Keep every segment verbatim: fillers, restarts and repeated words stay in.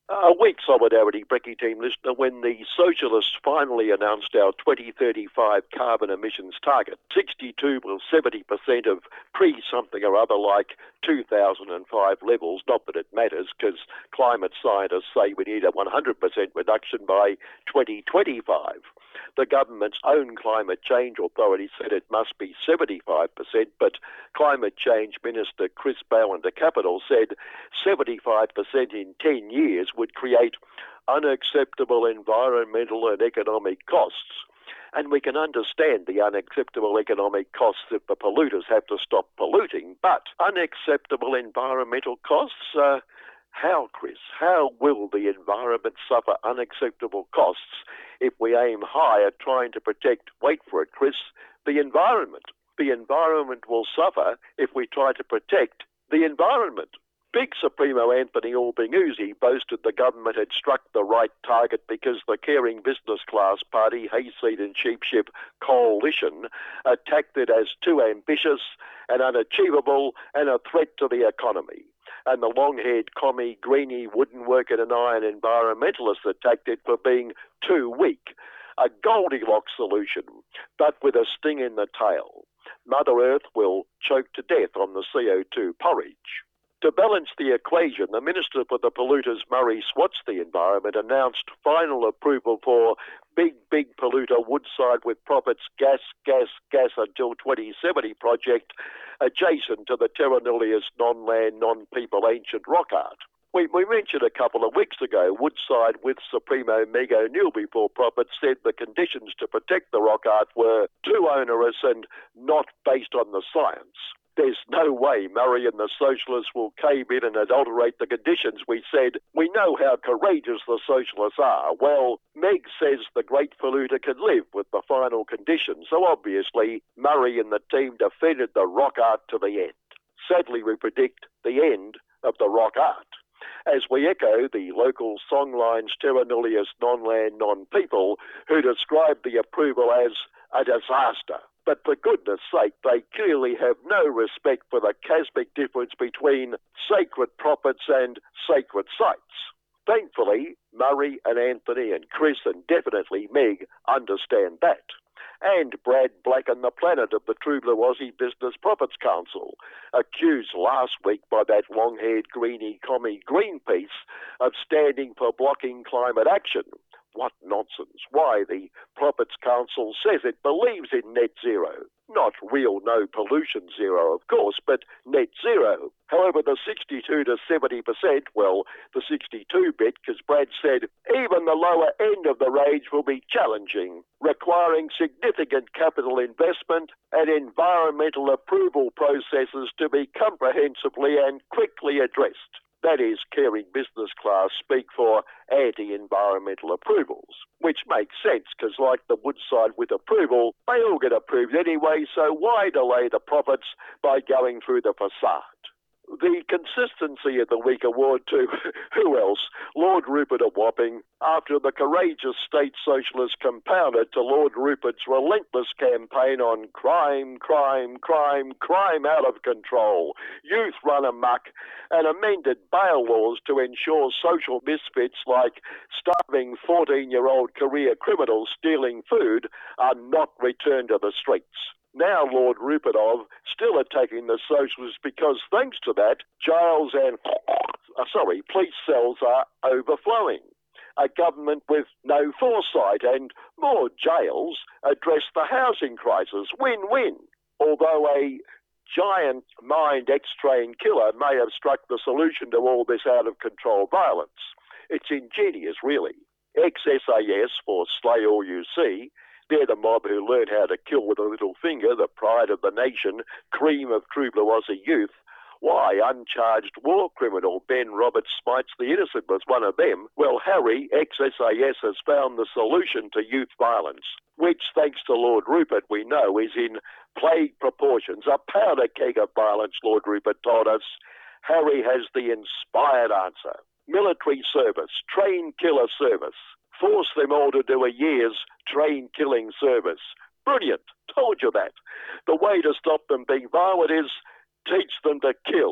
A weak solidarity, Brekkie team listener, when the Socialists finally announced our twenty thirty-five carbon emissions target. sixty-two or seventy percent of pre-something or other like two thousand five levels. Not that it matters, because climate scientists say we need a one hundred percent reduction by twenty twenty-five. The government's own climate change authority said it must be seventy-five percent, but Climate Change Minister Chris Bowen to Capital said seventy-five percent in ten years would create unacceptable environmental and economic costs. And we can understand the unacceptable economic costs if the polluters have to stop polluting, but unacceptable environmental costs? Uh, how, Chris? How will the environment suffer unacceptable costs if we aim high at trying to protect, wait for it, Chris, the environment? The environment will suffer if we try to protect the environment. Big Supremo Anthony Albanese boasted the government had struck the right target because the Caring Business Class Party, Hayseed and Sheepship Coalition, attacked it as too ambitious and unachievable and a threat to the economy. And the long-haired commie, greenie, wooden worker and iron environmentalists attacked it for being too weak. A Goldilocks solution, but with a sting in the tail. Mother Earth will choke to death on the C O two porridge. To balance the equation, the Minister for the Polluters, Murray Swats the Environment, announced final approval for Big, Big Polluter Woodside with Profits Gas, Gas, Gas until twenty seventy project adjacent to the Terra Nullius non-land, non-people ancient rock art. We, we mentioned a couple of weeks ago, Woodside with Supremo Meg O'Neill before Profits said the conditions to protect the rock art were too onerous and not based on the science. There's no way Murray and the Socialists will cave in and adulterate the conditions. We said, we know how courageous the Socialists are. Well, Meg says the great polluter can live with the final conditions. So obviously, Murray and the team defended the rock art to the end. Sadly, we predict the end of the rock art. As we echo the local songlines Terra Nullius non-land, non-people, who described the approval as a disaster. But for goodness sake, they clearly have no respect for the cosmic difference between sacred profits and sacred sites. Thankfully, Murray and Anthony and Chris and definitely Meg understand that. And Brad Black and the Planet of the True Blue Aussie Business Profits Council, accused last week by that long-haired greenie commie Greenpeace of standing for blocking climate action. What nonsense. Why, the Profits Council says it believes in net zero. Not real no pollution zero, of course, but net zero. However, the sixty-two to seventy percent, well, the sixty-two bit, because Brad said even the lower end of the range will be challenging, requiring significant capital investment and environmental approval processes to be comprehensively and quickly addressed. That is Caring Business Class speak for anti-environmental approvals, which makes sense because like the Woodside with approval, they all get approved anyway, so why delay the profits by going through the facade? The Consistency of the Week award to, who else? Lord Rupert of Wapping, after the courageous state socialists compounded to Lord Rupert's relentless campaign on crime, crime, crime, crime out of control, youth run amok, and amended bail laws to ensure social misfits like starving fourteen-year-old career criminals stealing food are not returned to the streets. Now Lord Rupert of still attacking the socialists because thanks to that, jails and, uh, sorry, police cells are overflowing. A government with no foresight and more jails address the housing crisis. Win-win. Although a giant mind X-train killer may have struck the solution to all this out-of-control violence. It's ingenious, really. X S A S, for Slay All You See, they're the mob who learn how to kill with a little finger, the pride of the nation, cream of true blue Aussie youth. Why, uncharged war criminal Ben Roberts Smites the Innocent was one of them. Well, Harry, X S A S, has found the solution to youth violence, which, thanks to Lord Rupert, we know is in plague proportions, a powder keg of violence, Lord Rupert told us. Harry has the inspired answer. Military service, train killer service. Force them all to do a year's train-killing service. Brilliant. Told you that. The way to stop them being violent is teach them to kill.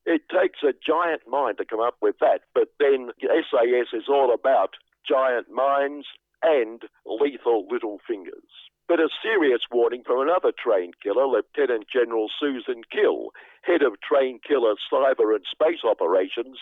It takes a giant mind to come up with that, but then S A S is all about giant minds and lethal little fingers. But a serious warning from another trained killer, Lieutenant General Susan Kill, head of trained killer cyber and space operations,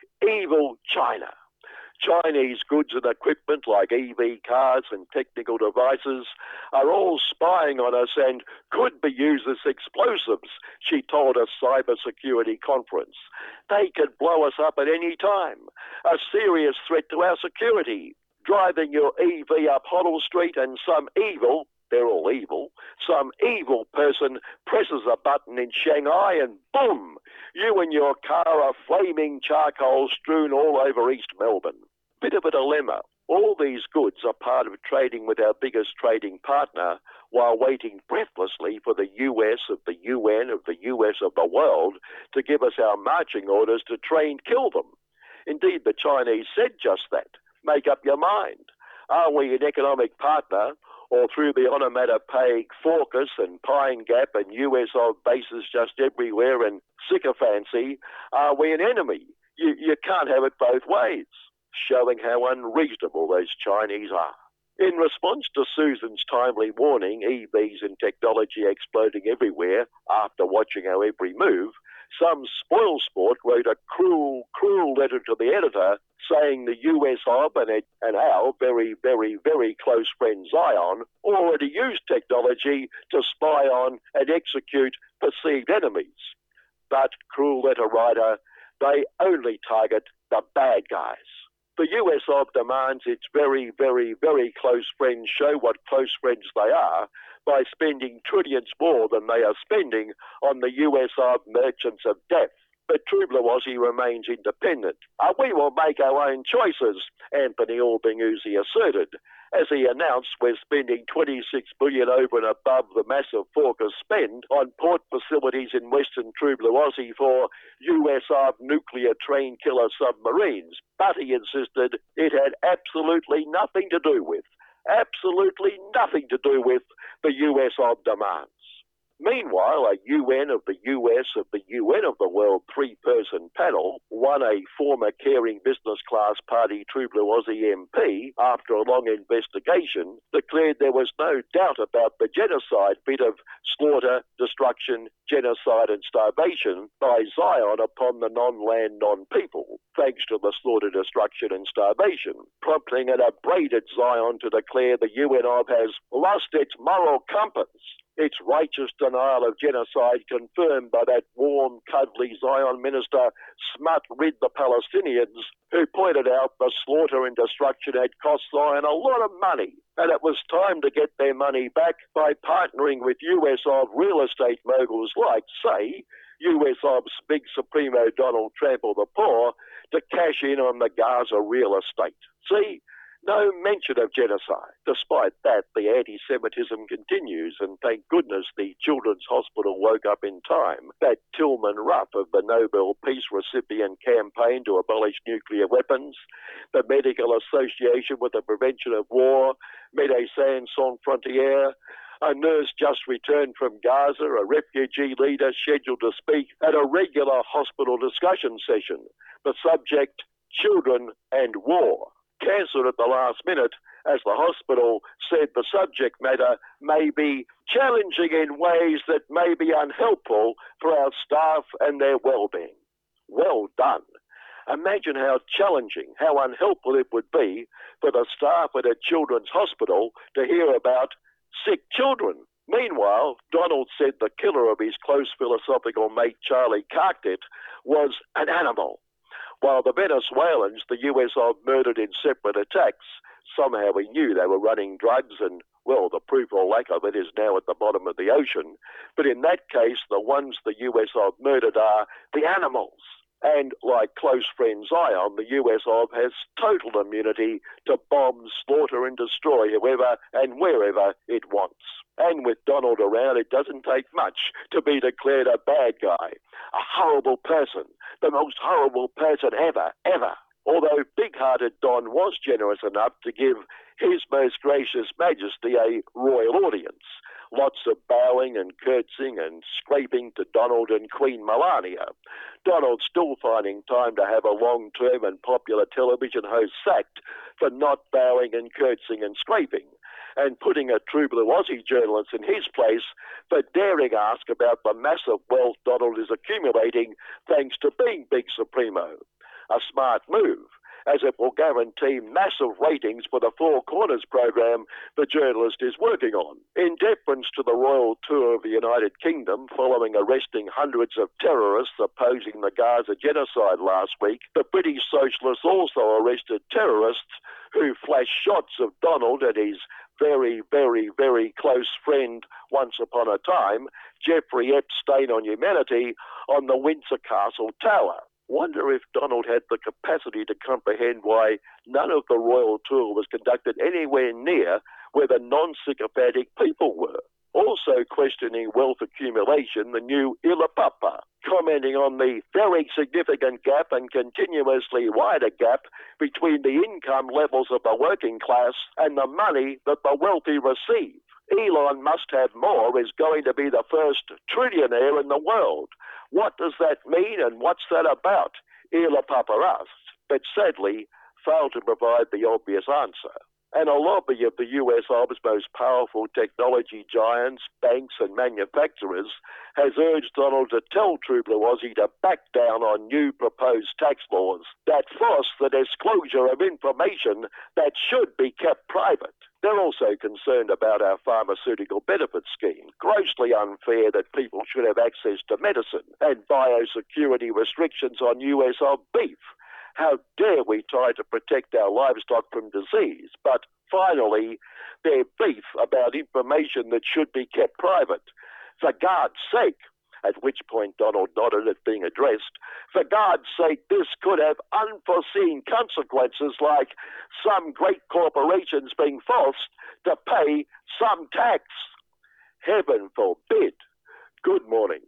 evil China. Chinese goods and equipment like E V cars and technical devices are all spying on us and could be used as explosives, she told a cybersecurity conference. They could blow us up at any time. A serious threat to our security. Driving your E V up Hoddle Street and some evil, they're all evil, some evil person presses a button in Shanghai and boom, you and your car are flaming charcoal strewn all over East Melbourne. Bit of a dilemma. All these goods are part of trading with our biggest trading partner while waiting breathlessly for the U S of the U N of the U S of the world to give us our marching orders to train kill them. Indeed, the Chinese said just that. Make up your mind. Are we an economic partner, or through the onomatopoeic Fawkes and Pine Gap and U S of bases just everywhere and sycophancy, are we an enemy? You, you can't have it both ways. Showing how unreasonable those Chinese are. In response to Susan's timely warning, E Vs and technology exploding everywhere after watching our every move, some spoilsport wrote a cruel, cruel letter to the editor saying the U S of and, it, and our very, very, very close friend Zion already used technology to spy on and execute perceived enemies. But, cruel letter writer, they only target the bad guys. The U S of demands its very, very, very close friends show what close friends they are by spending trillions more than they are spending on the U S of merchants of death. But True Blue Aussie remains independent. Uh, we will make our own choices, Anthony Albanese asserted, as he announced we're spending twenty-six billion dollars over and above the massive Fawkes spend on port facilities in Western True Blue Aussie for U S of nuclear train killer submarines. But he insisted it had absolutely nothing to do with, absolutely nothing to do with the U S of demands. Meanwhile, a U N of the U S of the U N of the world three-person panel, won a former caring business class party True Blue Aussie M P, after a long investigation, declared there was no doubt about the genocide bit of slaughter, destruction, genocide and starvation by Zion upon the non-land, non-people, thanks to the slaughter, destruction and starvation, prompting an upbraided Zion to declare the U N of has lost its moral compass. Its righteous denial of genocide confirmed by that warm, cuddly Zion minister smut-rid the Palestinians, who pointed out the slaughter and destruction had cost Zion a lot of money, and it was time to get their money back by partnering with U S of real estate moguls like, say, U S of's big Supremo Donald Trump or the poor, to cash in on the Gaza real estate. See? No mention of genocide. Despite that, the anti-Semitism continues, and thank goodness the Children's Hospital woke up in time. That Tilman Ruff of the Nobel Peace recipient campaign to abolish nuclear weapons, the Medical Association with the Prevention of War, Médecins Sans Frontières, a nurse just returned from Gaza, a refugee leader scheduled to speak at a regular hospital discussion session. The subject, children and war. Cancelled at the last minute as the hospital said the subject matter may be challenging in ways that may be unhelpful for our staff and their well-being. Well done. Imagine how challenging, how unhelpful it would be for the staff at a children's hospital to hear about sick children. Meanwhile, Donald said the killer of his close philosophical mate Charlie Carkett was an animal. While the Venezuelans, the U S of murdered in separate attacks, somehow we knew they were running drugs and, well, the proof or lack of it is now at the bottom of the ocean. But in that case, the ones the U S of murdered are the animals. And like close friend Zion, the U S of has total immunity to bomb, slaughter and destroy whoever and wherever it wants. And with Donald around, it doesn't take much to be declared a bad guy, a horrible person, the most horrible person ever, ever. Although big-hearted Don was generous enough to give His Most Gracious Majesty a royal audience, Lots of bowing and curtsying and scraping to Donald and Queen Melania. Donald still finding time to have a long-term and popular television host sacked for not bowing and curtsying and scraping, and putting a true blue Aussie journalist in his place for daring ask about the massive wealth Donald is accumulating thanks to being Big Supremo. A smart move, as it will guarantee massive ratings for the Four Corners program the journalist is working on. In deference to the royal tour of the United Kingdom following arresting hundreds of terrorists opposing the Gaza genocide last week, the British Socialists also arrested terrorists who flashed shots of Donald and his very, very, very close friend once upon a time, Jeffrey Epstein on humanity, on the Windsor Castle Tower. Wonder if Donald had the capacity to comprehend why none of the royal tour was conducted anywhere near where the non-sycophantic people were. Also questioning wealth accumulation, the new Ilapapa, commenting on the very significant gap and continuously wider gap between the income levels of the working class and the money that the wealthy receive. Elon must have more is going to be the first trillionaire in the world. What does that mean and what's that about? Ilapapa asked, but sadly failed to provide the obvious answer. And a lobby of the U S most powerful technology giants, banks and manufacturers has urged Donald to tell True Blue Aussie to back down on new proposed tax laws that force the disclosure of information that should be kept private. They're also concerned about our pharmaceutical benefit scheme, grossly unfair that people should have access to medicine, and biosecurity restrictions on U S beef. How dare we try to protect our livestock from disease? But finally, their beef about information that should be kept private. For God's sake, at which point Donald nodded at being addressed, for God's sake, this could have unforeseen consequences like some great corporations being forced to pay some tax. Heaven forbid. Good morning.